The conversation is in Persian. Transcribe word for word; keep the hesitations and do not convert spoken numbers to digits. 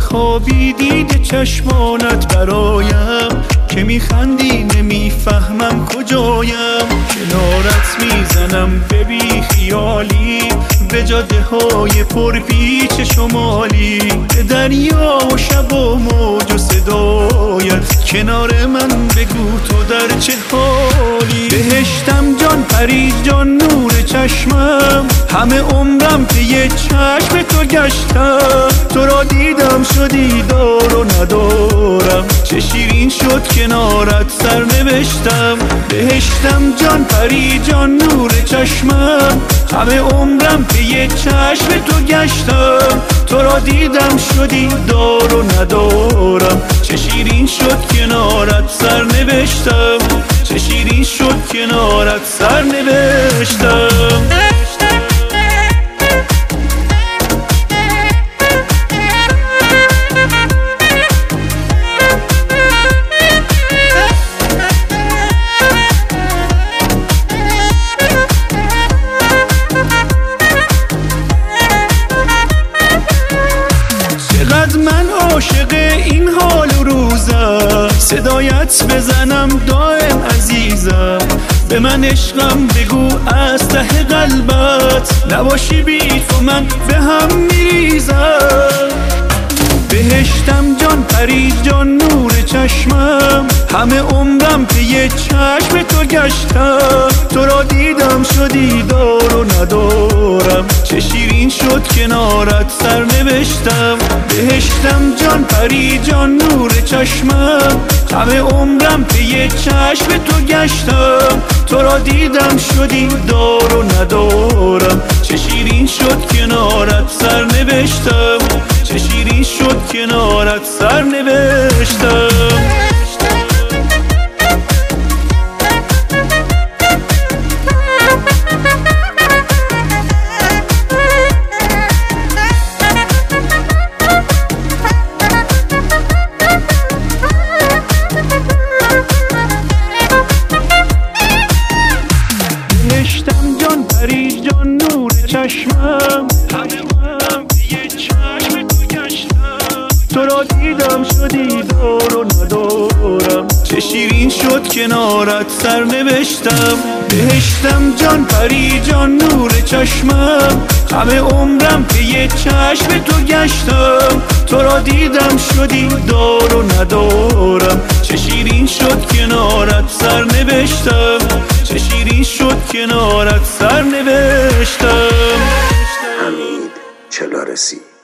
خوابی دیده چشمانت برایم که میخندی نمیفهمم کجایم. کنارت میزنم به بی خیالی به جاده های پر پیچ شمالی، به دریا و شب و موج و صدایت کنار من بگو تو در چه حالی. بهشتم جان پری جان نور چشمم، همه عمرم که یه چشم تو گشتم. تو را دیدم شدی دار و ندارم، چه شیرین شد کنارت سر نوشتم. بهشتم جان پری جان نور چشمم، همه عمرم که یه چشم تو گشتم. تو را دیدم شدی دار و ندارم، چه شیرین شد کنارت سر نوشتم. چه شیرین شد کنارت سر نوشتم. من عاشق این حال و روزم، صدایت بزنم دائم عزیزم. به من عشقم بگو از ته قلبت، نباشی بی تو من به هم میریزم. بهشتم جان پری جان نور چشمم، همه عمرم که یه چشم تو گشتم. تو را دیدم شدی دار و ندارم، چه شیرین شد کنارت سر نوشتم. بهشتم جان پری جان نور چشمم، همه عمرم که یه چشم تو گشتم. تو را دیدم شدی دار و ندارم، چه شیرین شد کنارت سر نوشتم. چه شیرین شد کنارت سر نوشتم. بهشتم جان پری جان نور چشمم، همه عمرم یه چشم تو گشتم. تو را دیدم شدی دار و ندارم، چه شیرین شد کنارت سر نوشتم. بهشتم جان پری جان نور چشمم، همه عمرم که یه چشم تو گشتم. تو را دیدم شدی دار و ندارم، چه شیرین شد کنارت سر نوشتم. چه شیرین شد کنارت سر نوشتم. حمید چلارسی